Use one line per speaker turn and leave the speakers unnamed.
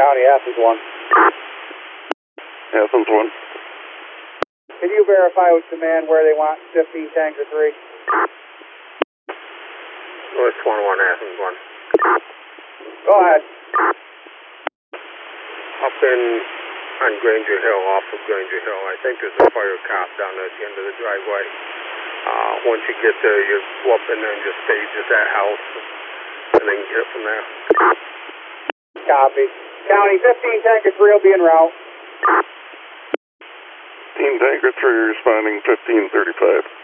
County, Athens 1.
Athens 1.
Can you verify with command where they want 15 Tanker 3?
North 21, Athens 1.
Go ahead.
Up on Granger Hill, off of Granger Hill. I think there's a fire cop down at the end of the driveway. Once you get there, you go up and then just stage at that house, and then get it from there.
Copy. County, 15 Tanker 3 will be en route.
15 Tanker 3 responding 1535.